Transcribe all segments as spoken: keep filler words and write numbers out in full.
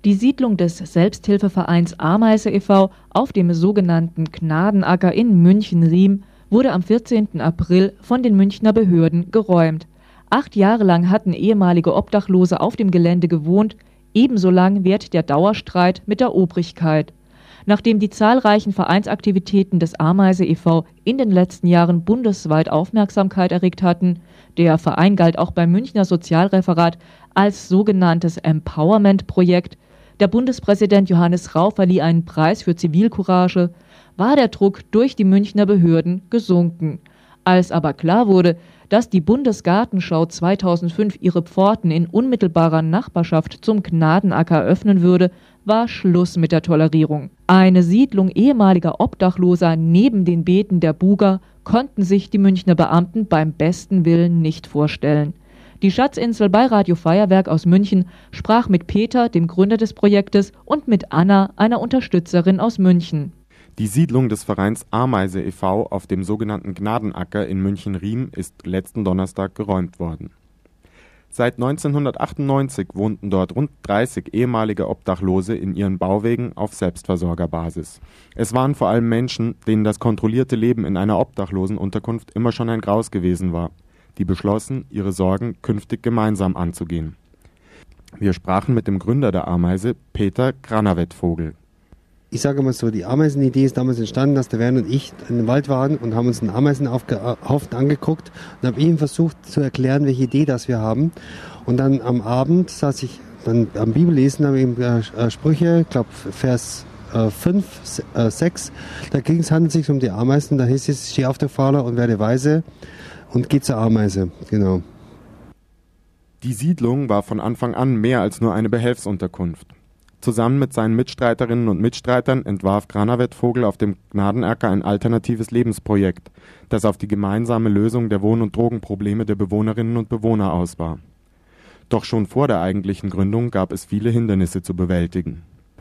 Die Siedlung des Selbsthilfevereins Ameise e V auf dem sogenannten Gnadenacker in München-Riem wurde am vierzehnten April von den Münchner Behörden geräumt. Acht Jahre lang hatten ehemalige Obdachlose auf dem Gelände gewohnt, ebenso lang währt der Dauerstreit mit der Obrigkeit. Nachdem die zahlreichen Vereinsaktivitäten des Ameise e V in den letzten Jahren bundesweit Aufmerksamkeit erregt hatten, der Verein galt auch beim Münchner Sozialreferat als sogenanntes Empowerment-Projekt, der Bundespräsident Johannes Rau verlieh einen Preis für Zivilcourage, war der Druck durch die Münchner Behörden gesunken. Als aber klar wurde, dass die Bundesgartenschau zweitausendfünf ihre Pforten in unmittelbarer Nachbarschaft zum Gnadenacker öffnen würde, war Schluss mit der Tolerierung. Eine Siedlung ehemaliger Obdachloser neben den Beeten der Buga konnten sich die Münchner Beamten beim besten Willen nicht vorstellen. Die Schatzinsel bei Radio Feuerwerk aus München sprach mit Peter, dem Gründer des Projektes, und mit Anna, einer Unterstützerin aus München. Die Siedlung des Vereins Ameise e V auf dem sogenannten Gnadenacker in München-Riem ist letzten Donnerstag geräumt worden. Seit neunzehnhundertachtundneunzig wohnten dort rund dreißig ehemalige Obdachlose in ihren Bauwegen auf Selbstversorgerbasis. Es waren vor allem Menschen, denen das kontrollierte Leben in einer Obdachlosenunterkunft immer schon ein Graus gewesen war, die beschlossen, ihre Sorgen künftig gemeinsam anzugehen. Wir sprachen mit dem Gründer der Ameise, Peter Granavetvogel. Ich sage mal so, die Ameisenidee ist damals entstanden, dass der Werner und ich in den Wald waren und haben uns einen Ameisenhaufen angeguckt und habe ihm versucht zu erklären, welche Idee das wir haben. Und dann am Abend saß ich dann am Bibellesen, habe ihm äh, Sprüche, ich glaube Vers fünf, sechs, da ging es, handelt sich um die Ameisen, da hieß es, steh auf der Fahler und werde weise und geh zur Ameise, genau. Die Siedlung war von Anfang an mehr als nur eine Behelfsunterkunft. Zusammen mit seinen Mitstreiterinnen und Mitstreitern entwarf Granavetvogel auf dem Gnadenacker ein alternatives Lebensprojekt, das auf die gemeinsame Lösung der Wohn- und Drogenprobleme der Bewohnerinnen und Bewohner aus war. Doch schon vor der eigentlichen Gründung gab es viele Hindernisse zu bewältigen.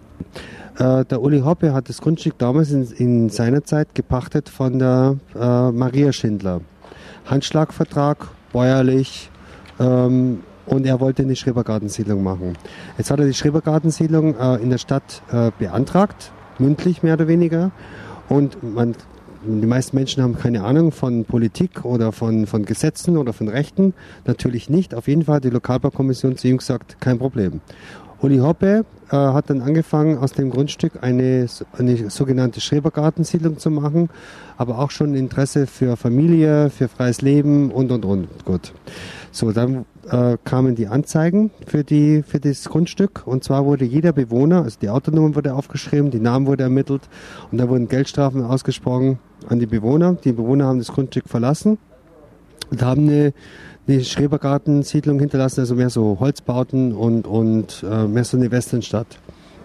Äh, der Uli Hoppe hat das Grundstück damals in, in seiner Zeit gepachtet von der äh, Maria Schindler. Handschlagvertrag, bäuerlich, ähm, und er wollte eine Schrebergartensiedlung machen. Jetzt hat er die Schrebergartensiedlung äh, in der Stadt äh, beantragt, mündlich mehr oder weniger. Und man, die meisten Menschen haben keine Ahnung von Politik oder von, von Gesetzen oder von Rechten. Natürlich nicht. Auf jeden Fall hat die Lokalbaukommission zu ihm gesagt, kein Problem. Uli Hoppe äh, hat dann angefangen, aus dem Grundstück eine, eine sogenannte Schrebergartensiedlung zu machen, aber auch schon Interesse für Familie, für freies Leben und, und, und. Gut. So, dann äh, kamen die Anzeigen für, die, für das Grundstück, und zwar wurde jeder Bewohner, also die Autonummer wurde aufgeschrieben, die Namen wurde ermittelt und da wurden Geldstrafen ausgesprochen an die Bewohner. Die Bewohner haben das Grundstück verlassen und haben eine, eine Schrebergartensiedlung hinterlassen, also mehr so Holzbauten und, und äh, mehr so eine Westernstadt.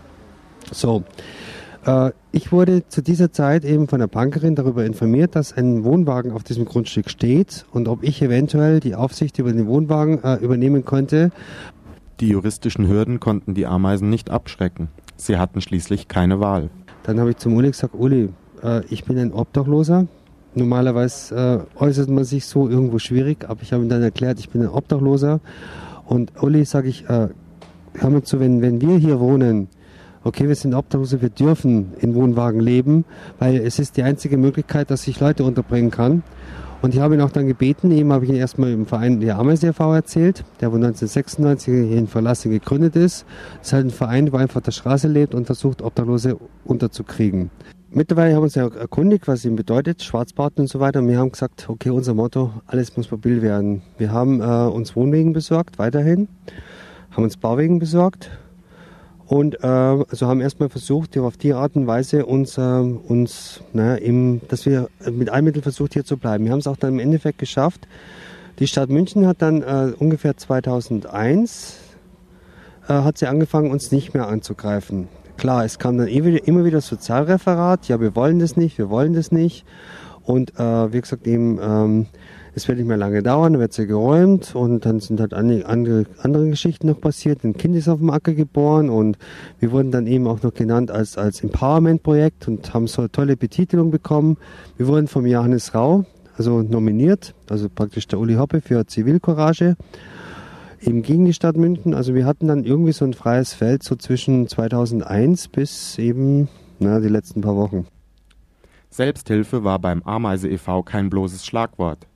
So, äh, ich wurde zu dieser Zeit eben von der Bankerin darüber informiert, dass ein Wohnwagen auf diesem Grundstück steht und ob ich eventuell die Aufsicht über den Wohnwagen äh, übernehmen könnte. Die juristischen Hürden konnten die Ameisen nicht abschrecken. Sie hatten schließlich keine Wahl. Dann habe ich zum Uli gesagt, Uli, äh, ich bin ein Obdachloser. Normalerweise äh, äußert man sich so irgendwo schwierig, aber ich habe ihm dann erklärt, ich bin ein Obdachloser. Und Uli, sage ich, äh, hör mal zu, wenn, wenn wir hier wohnen, okay, wir sind Obdachlose, wir dürfen in Wohnwagen leben, weil es ist die einzige Möglichkeit, dass ich Leute unterbringen kann. Und ich habe ihn auch dann gebeten, eben habe ich ihn erstmal im Verein der Ameise e V erzählt, der wo neunzehnhundertsechsundneunzig hier in Verlassen gegründet ist. Das ist halt ein Verein, der einfach auf der Straße lebt und versucht, Obdachlose unterzukriegen. Mittlerweile haben wir uns ja erkundigt, was ihm bedeutet, Schwarzbauten und so weiter. Und wir haben gesagt, okay, unser Motto, alles muss mobil werden. Wir haben äh, uns Wohnwegen besorgt, weiterhin, haben uns Bauwegen besorgt. Und äh, also haben erstmal versucht, auf die Art und Weise uns, äh, uns naja, eben, dass wir mit allen Mitteln versucht, hier zu bleiben. Wir haben es auch dann im Endeffekt geschafft. Die Stadt München hat dann äh, ungefähr zweitausendeins äh, hat sie angefangen, uns nicht mehr anzugreifen. Klar, es kam dann immer wieder das Sozialreferat, ja, wir wollen das nicht, wir wollen das nicht. Und äh, wie gesagt, eben, ähm, es wird nicht mehr lange dauern, dann wird sie geräumt und dann sind halt andere, andere Geschichten noch passiert. Ein Kind ist auf dem Acker geboren und wir wurden dann eben auch noch genannt als, als Empowerment-Projekt und haben so eine tolle Betitelung bekommen. Wir wurden vom Johannes Rau, also nominiert, also praktisch der Uli Hoppe für Zivilcourage. eben gegen die Stadt München. Also wir hatten dann irgendwie so ein freies Feld so zwischen zweitausendeins bis eben na, die letzten paar Wochen. Selbsthilfe war beim Ameise e V kein bloßes Schlagwort.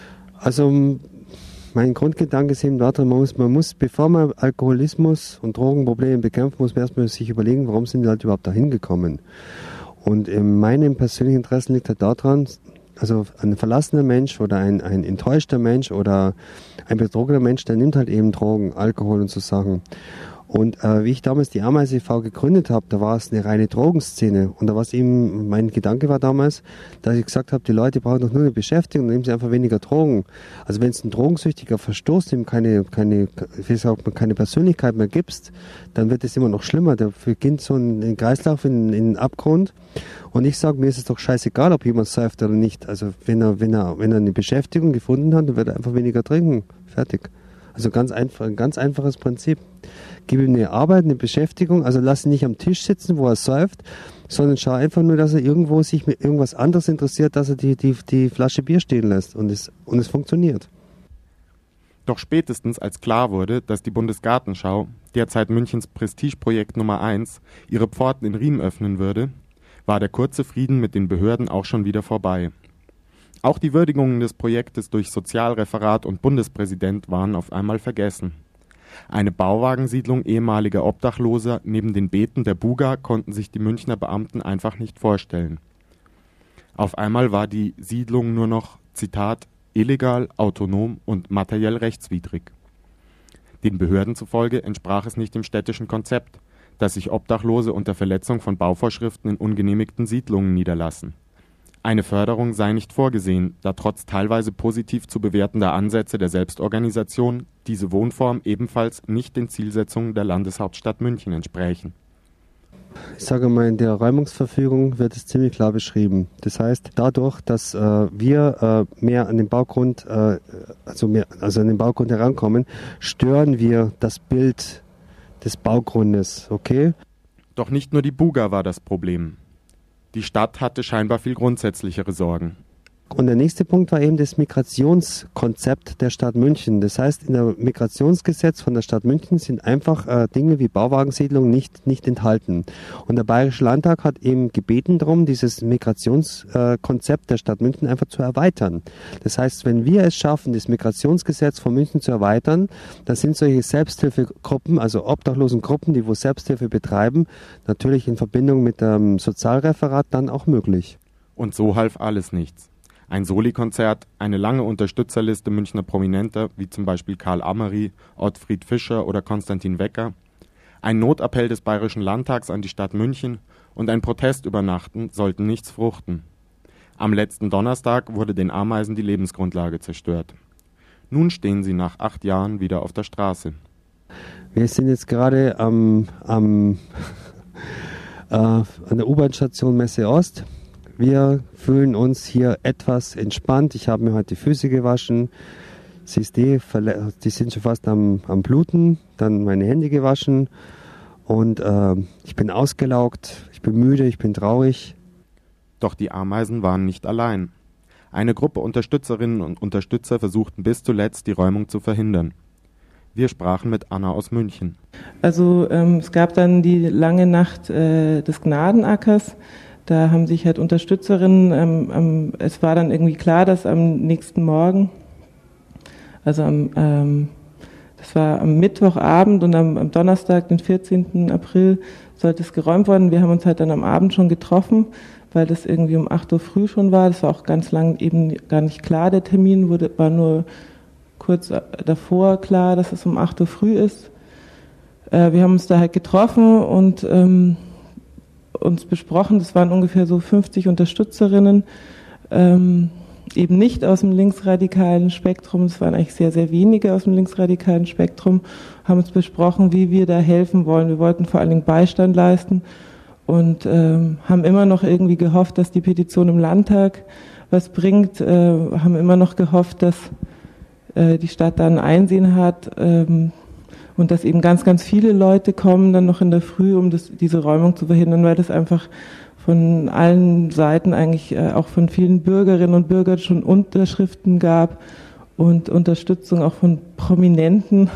Also mein Grundgedanke ist eben daran, man muss, man muss, bevor man Alkoholismus und Drogenprobleme bekämpft, muss man erstmal sich überlegen, warum sind die Leute überhaupt dahin gekommen. Und in meinem persönlichen Interesse liegt halt daran, also ein verlassener Mensch oder ein, ein enttäuschter Mensch oder ein betrogener Mensch, der nimmt halt eben Drogen, Alkohol und so Sachen. Und äh, wie ich damals die Ameise e V gegründet habe, da war es eine reine Drogenszene. Und da war es eben, mein Gedanke war damals, dass ich gesagt habe, die Leute brauchen doch nur eine Beschäftigung, dann nehmen sie einfach weniger Drogen. Also wenn es ein Drogensüchtiger verstoßt, ihm keine, keine, wie sagt man, keine Persönlichkeit mehr gibst, dann wird es immer noch schlimmer. Da beginnt so ein, ein Kreislauf in, in den Abgrund. Und ich sage, mir ist es doch scheißegal, ob jemand säuft oder nicht. Also wenn er, wenn er, wenn er eine Beschäftigung gefunden hat, dann wird er einfach weniger trinken. Fertig. Also ganz einfach, ein ganz einfaches Prinzip. Gib ihm eine Arbeit, eine Beschäftigung, also lass ihn nicht am Tisch sitzen, wo er säuft, sondern schau einfach nur, dass er irgendwo sich mit irgendwas anderes interessiert, dass er die, die, die Flasche Bier stehen lässt und es, und es funktioniert. Doch spätestens als klar wurde, dass die Bundesgartenschau, derzeit Münchens Prestigeprojekt Nummer eins, ihre Pforten in Riem öffnen würde, war der kurze Frieden mit den Behörden auch schon wieder vorbei. Auch die Würdigungen des Projektes durch Sozialreferat und Bundespräsident waren auf einmal vergessen. Eine Bauwagensiedlung ehemaliger Obdachloser neben den Beeten der Buga konnten sich die Münchner Beamten einfach nicht vorstellen. Auf einmal war die Siedlung nur noch, Zitat, illegal, autonom und materiell rechtswidrig. Den Behörden zufolge entsprach es nicht dem städtischen Konzept, dass sich Obdachlose unter Verletzung von Bauvorschriften in ungenehmigten Siedlungen niederlassen. Eine Förderung sei nicht vorgesehen, da trotz teilweise positiv zu bewertender Ansätze der Selbstorganisation diese Wohnform ebenfalls nicht den Zielsetzungen der Landeshauptstadt München entsprächen. Ich sage mal, in der Räumungsverfügung wird es ziemlich klar beschrieben. Das heißt, dadurch, dass äh, wir äh, mehr an den Baugrund, äh, also mehr, also an den Baugrund herankommen, stören wir das Bild des Baugrundes, okay? Doch nicht nur die Buga war das Problem. Die Stadt hatte scheinbar viel grundsätzlichere Sorgen. Und der nächste Punkt war eben das Migrationskonzept der Stadt München. Das heißt, in der Migrationsgesetz von der Stadt München sind einfach äh, Dinge wie Bauwagensiedlung nicht, nicht enthalten. Und der Bayerische Landtag hat eben gebeten darum, dieses Migrationskonzept äh, der Stadt München einfach zu erweitern. Das heißt, wenn wir es schaffen, das Migrationsgesetz von München zu erweitern, dann sind solche Selbsthilfegruppen, also Obdachlosengruppen, die wo Selbsthilfe betreiben, natürlich in Verbindung mit dem Sozialreferat dann auch möglich. Und so half alles nichts. Ein Soli-Konzert, eine lange Unterstützerliste Münchner Prominenter, wie zum Beispiel Karl Ameri, Ottfried Fischer oder Konstantin Wecker, ein Notappell des Bayerischen Landtags an die Stadt München und ein Protestübernachten sollten nichts fruchten. Am letzten Donnerstag wurde den Ameisen die Lebensgrundlage zerstört. Nun stehen sie nach acht Jahren wieder auf der Straße. Wir sind jetzt gerade am, am, äh, an der U-Bahn-Station Messe Ost. Wir fühlen uns hier etwas entspannt. Ich habe mir heute die Füße gewaschen. Siehst du, die sind schon fast am, am Bluten. Dann meine Hände gewaschen. Und äh, ich bin ausgelaugt, ich bin müde, ich bin traurig. Doch die Ameisen waren nicht allein. Eine Gruppe Unterstützerinnen und Unterstützer versuchten bis zuletzt, die Räumung zu verhindern. Wir sprachen mit Anna aus München. Also ähm, es gab dann die lange Nacht äh, des Gnadenackers. Da haben sich halt Unterstützerinnen, ähm, ähm, es war dann irgendwie klar, dass am nächsten Morgen, also am, ähm, das war am Mittwochabend und am, am Donnerstag, den vierzehnten April, sollte es geräumt werden. Wir haben uns halt dann am Abend schon getroffen, weil das irgendwie um acht Uhr früh schon war. Das war auch ganz lang eben gar nicht klar, der Termin wurde, war nur kurz davor klar, dass es um acht Uhr früh ist. Äh, wir haben uns da halt getroffen und ähm, uns besprochen, das waren ungefähr so fünfzig Unterstützerinnen, ähm, eben nicht aus dem linksradikalen Spektrum, es waren eigentlich sehr, sehr wenige aus dem linksradikalen Spektrum, haben uns besprochen, wie wir da helfen wollen. Wir wollten vor allen Dingen Beistand leisten und ähm, haben immer noch irgendwie gehofft, dass die Petition im Landtag was bringt, äh, haben immer noch gehofft, dass äh, die Stadt da ein Einsehen hat, ähm, und dass eben ganz, ganz viele Leute kommen dann noch in der Früh, um das, diese Räumung zu verhindern, weil das einfach von allen Seiten eigentlich äh, auch von vielen Bürgerinnen und Bürgern schon Unterschriften gab und Unterstützung auch von Prominenten.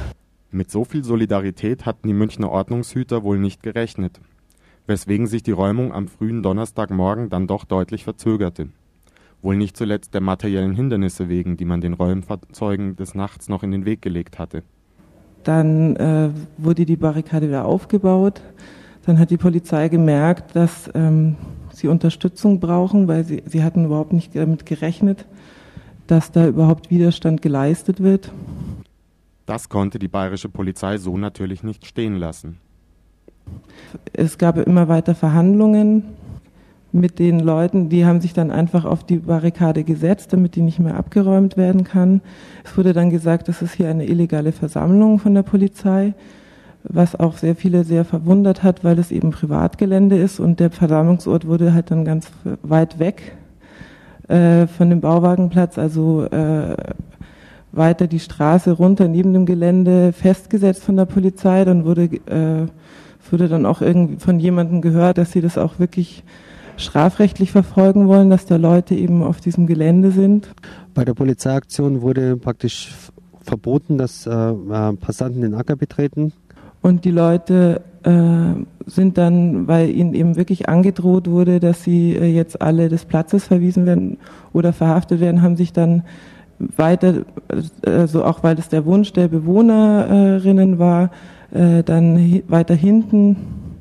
Mit so viel Solidarität hatten die Münchner Ordnungshüter wohl nicht gerechnet, weswegen sich die Räumung am frühen Donnerstagmorgen dann doch deutlich verzögerte. Wohl nicht zuletzt der materiellen Hindernisse wegen, die man den Räumfahrzeugen des Nachts noch in den Weg gelegt hatte. Dann äh, wurde die Barrikade wieder aufgebaut. Dann hat die Polizei gemerkt, dass ähm, sie Unterstützung brauchen, weil sie, sie hatten überhaupt nicht damit gerechnet, dass da überhaupt Widerstand geleistet wird. Das konnte die bayerische Polizei so natürlich nicht stehen lassen. Es gab immer weiter Verhandlungen mit den Leuten, die haben sich dann einfach auf die Barrikade gesetzt, damit die nicht mehr abgeräumt werden kann. Es wurde dann gesagt, das ist hier eine illegale Versammlung von der Polizei, was auch sehr viele sehr verwundert hat, weil es eben Privatgelände ist und der Versammlungsort wurde halt dann ganz weit weg äh, von dem Bauwagenplatz, also äh, weiter die Straße runter neben dem Gelände festgesetzt von der Polizei. Dann wurde, äh, wurde dann auch irgendwie von jemandem gehört, dass sie das auch wirklich strafrechtlich verfolgen wollen, dass da Leute eben auf diesem Gelände sind. Bei der Polizeiaktion wurde praktisch verboten, dass äh, Passanten den Acker betreten. Und die Leute äh, sind dann, weil ihnen eben wirklich angedroht wurde, dass sie äh, jetzt alle des Platzes verwiesen werden oder verhaftet werden, haben sich dann weiter, also auch weil das der Wunsch der Bewohnerinnen war, äh, dann hi- weiter hinten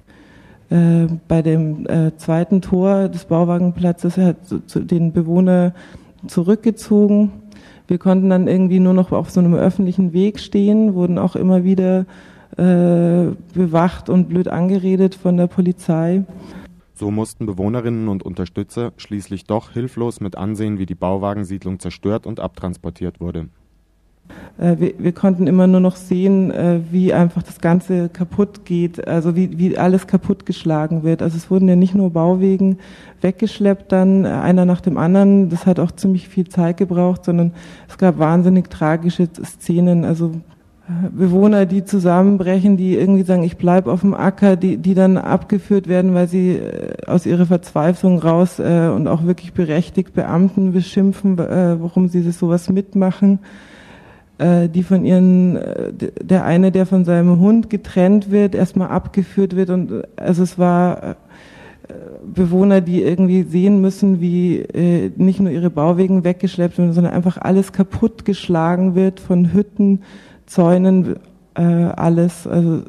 äh, bei dem äh, zweiten Tor des Bauwagenplatzes hat zu, zu den Bewohner zurückgezogen. Wir konnten dann irgendwie nur noch auf so einem öffentlichen Weg stehen, wurden auch immer wieder äh, bewacht und blöd angeredet von der Polizei. So mussten Bewohnerinnen und Unterstützer schließlich doch hilflos mit ansehen, wie die Bauwagensiedlung zerstört und abtransportiert wurde. Äh, wir, wir konnten immer nur noch sehen, äh, wie einfach das Ganze kaputt geht, also wie, wie alles kaputtgeschlagen wird. Also es wurden ja nicht nur Bauwegen weggeschleppt, dann äh, einer nach dem anderen. Das hat auch ziemlich viel Zeit gebraucht, sondern es gab wahnsinnig tragische Szenen. Also äh, Bewohner, die zusammenbrechen, die irgendwie sagen, ich bleib auf dem Acker, die, die dann abgeführt werden, weil sie äh, aus ihrer Verzweiflung raus äh, und auch wirklich berechtigt Beamten beschimpfen, äh, warum sie das sowas mitmachen. Die von ihren, der eine, der von seinem Hund getrennt wird, erstmal abgeführt wird und also es war Bewohner, die irgendwie sehen müssen, wie nicht nur ihre Bauwegen weggeschleppt werden, sondern einfach alles kaputtgeschlagen wird von Hütten, Zäunen, alles. Also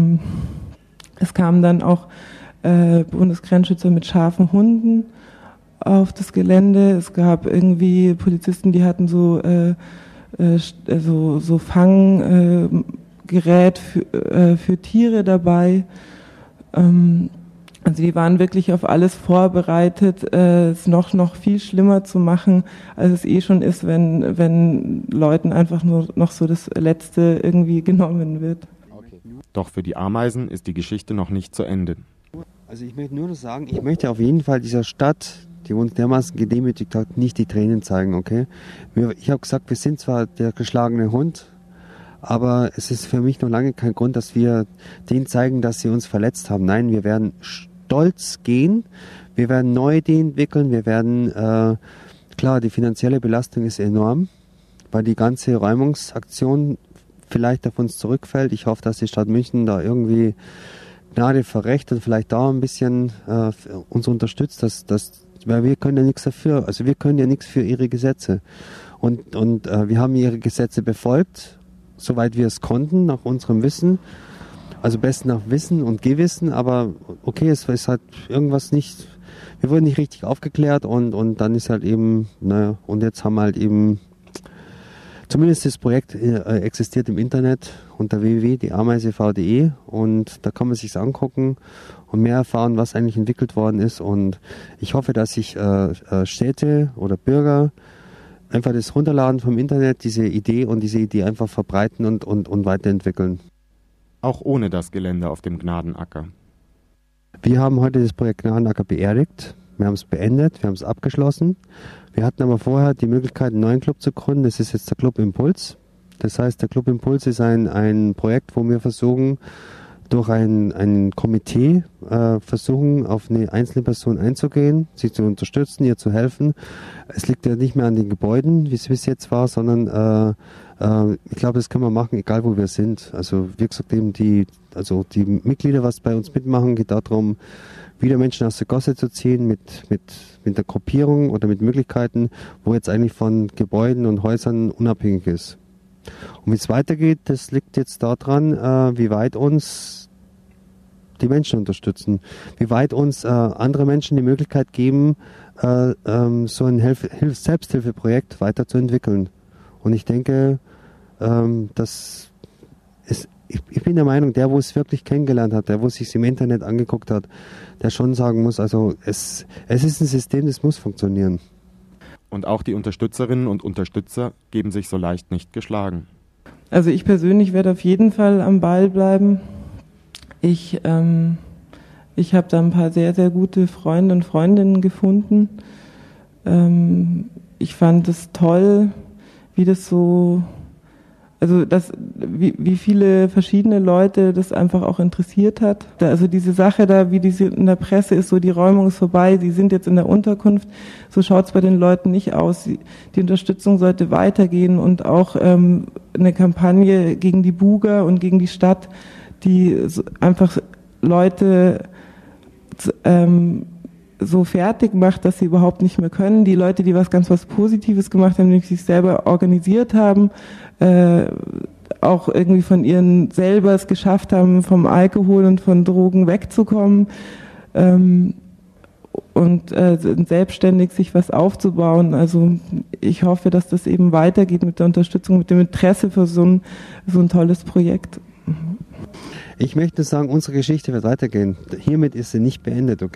es kamen dann auch Bundesgrenzschützer mit scharfen Hunden auf das Gelände. Es gab irgendwie Polizisten, die hatten so so, so Fanggerät für, äh, für Tiere dabei. Ähm, also die waren wirklich auf alles vorbereitet, äh, es noch, noch viel schlimmer zu machen, als es eh schon ist, wenn, wenn Leuten einfach nur noch so das Letzte irgendwie genommen wird. Doch für die Ameisen ist die Geschichte noch nicht zu Ende. Also ich möchte nur noch sagen, ich möchte auf jeden Fall dieser Stadt, die uns dermaßen gedemütigt hat, nicht die Tränen zeigen, okay? Ich habe gesagt, wir sind zwar der geschlagene Hund, aber es ist für mich noch lange kein Grund, dass wir denen zeigen, dass sie uns verletzt haben. Nein, wir werden stolz gehen, wir werden neue Ideen entwickeln, wir werden, äh, klar, die finanzielle Belastung ist enorm, weil die ganze Räumungsaktion vielleicht auf uns zurückfällt. Ich hoffe, dass die Stadt München da irgendwie Gnade vor Recht und vielleicht da ein bisschen äh, uns unterstützt, dass, dass weil wir können ja nichts dafür, also wir können ja nichts für ihre Gesetze. Und, und äh, wir haben ihre Gesetze befolgt, soweit wir es konnten, nach unserem Wissen. Also besten nach Wissen und Gewissen, aber okay, es ist halt irgendwas nicht, wir wurden nicht richtig aufgeklärt und, und dann ist halt eben, naja, und jetzt haben wir halt eben, zumindest das Projekt äh, existiert im Internet unter w w w punkt die ameise e v punkt d e und da kann man sich's angucken und mehr erfahren, was eigentlich entwickelt worden ist. Und ich hoffe, dass sich äh, Städte oder Bürger einfach das runterladen vom Internet, diese Idee und diese Idee einfach verbreiten und, und, und weiterentwickeln. Auch ohne das Gelände auf dem Gnadenacker. Wir haben heute das Projekt Gnadenacker beerdigt. Wir haben es beendet, wir haben es abgeschlossen. Wir hatten aber vorher die Möglichkeit, einen neuen Club zu gründen. Das ist jetzt der Club Impuls. Das heißt, der Club Impuls ist ein, ein Projekt, wo wir versuchen, durch ein, ein Komitee äh, versuchen, auf eine einzelne Person einzugehen, sie zu unterstützen, ihr zu helfen. Es liegt ja nicht mehr an den Gebäuden, wie es bis jetzt war, sondern äh, äh, ich glaube, das können wir machen, egal wo wir sind. Also wie gesagt, eben die, also die Mitglieder, was bei uns mitmachen, geht darum, wieder Menschen aus der Gosse zu ziehen mit, mit, mit der Gruppierung oder mit Möglichkeiten, wo jetzt eigentlich von Gebäuden und Häusern unabhängig ist. Und wie es weitergeht, das liegt jetzt daran, äh, wie weit uns die Menschen unterstützen, wie weit uns äh, andere Menschen die Möglichkeit geben, äh, ähm, so ein Hilf- Hilf- Selbsthilfeprojekt weiterzuentwickeln. Und ich denke, ähm, dass es, ich, ich bin der Meinung, der, wo es wirklich kennengelernt hat, der, wo es sich im Internet angeguckt hat, der schon sagen muss, also es, es ist ein System, das muss funktionieren. Und auch die Unterstützerinnen und Unterstützer geben sich so leicht nicht geschlagen. Also ich persönlich werde auf jeden Fall am Ball bleiben. Ich, ähm, ich habe da ein paar sehr, sehr gute Freunde und Freundinnen gefunden. Ähm, ich fand es toll, wie das so, also das, wie, wie viele verschiedene Leute das einfach auch interessiert hat. Da, also diese Sache da, wie diese in der Presse ist, so die Räumung ist vorbei, sie sind jetzt in der Unterkunft, so schaut es bei den Leuten nicht aus. Die Unterstützung sollte weitergehen und auch ähm, eine Kampagne gegen die Buga und gegen die Stadt, die so einfach Leute ähm, so fertig macht, dass sie überhaupt nicht mehr können. Die Leute, die was ganz was Positives gemacht haben, nämlich sich selber organisiert haben, äh, auch irgendwie von ihren selber es geschafft haben, vom Alkohol und von Drogen wegzukommen ähm, und äh, selbstständig sich was aufzubauen. Also ich hoffe, dass das eben weitergeht mit der Unterstützung, mit dem Interesse für so ein, so ein tolles Projekt. Ich möchte sagen, unsere Geschichte wird weitergehen. Hiermit ist sie nicht beendet, okay?